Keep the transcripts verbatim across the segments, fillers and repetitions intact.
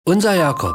Unser Jakob.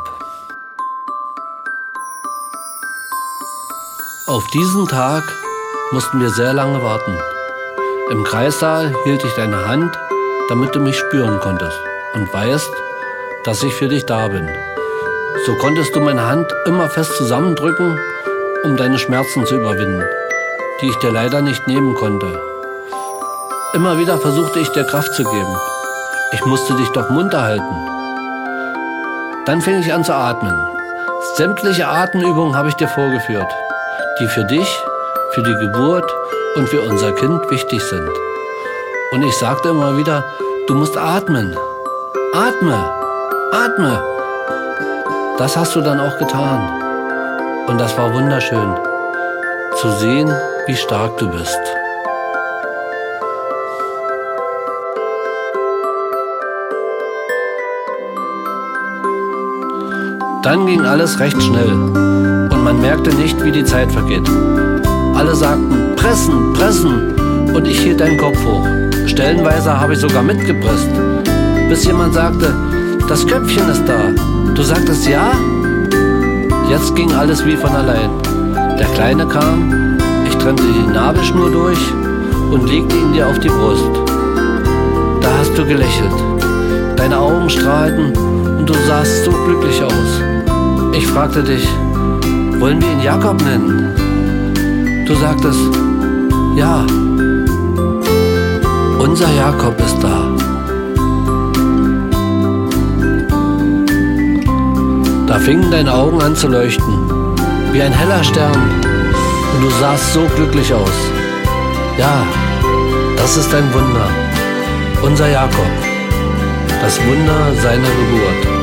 Auf diesen Tag mussten wir sehr lange warten. Im Kreissaal hielt ich deine Hand, damit du mich spüren konntest und weißt, dass ich für dich da bin. So konntest du meine Hand immer fest zusammendrücken, um deine Schmerzen zu überwinden, die ich dir leider nicht nehmen konnte. Immer wieder versuchte ich dir Kraft zu geben. Ich musste dich doch munter halten. Dann fing ich an zu atmen. Sämtliche Atemübungen habe ich dir vorgeführt, die für dich, für die Geburt und für unser Kind wichtig sind. Und ich sagte immer wieder, du musst atmen. Atme, atme. Das hast du dann auch getan. Und das war wunderschön, zu sehen, wie stark du bist. Dann ging alles recht schnell und man merkte nicht, wie die Zeit vergeht. Alle sagten, pressen, pressen, und ich hielt den Kopf hoch. Stellenweise habe ich sogar mitgepresst, bis jemand sagte, das Köpfchen ist da. Du sagtest ja? Jetzt ging alles wie von allein. Der Kleine kam, ich trennte die Nabelschnur durch und legte ihn dir auf die Brust. Da hast du gelächelt, deine Augen strahlten und du sahst so glücklich aus. Ich fragte dich, wollen wir ihn Jakob nennen? Du sagtest, ja, unser Jakob ist da. Da fingen deine Augen an zu leuchten, wie ein heller Stern, und du sahst so glücklich aus. Ja, das ist ein Wunder, unser Jakob, das Wunder seiner Geburt.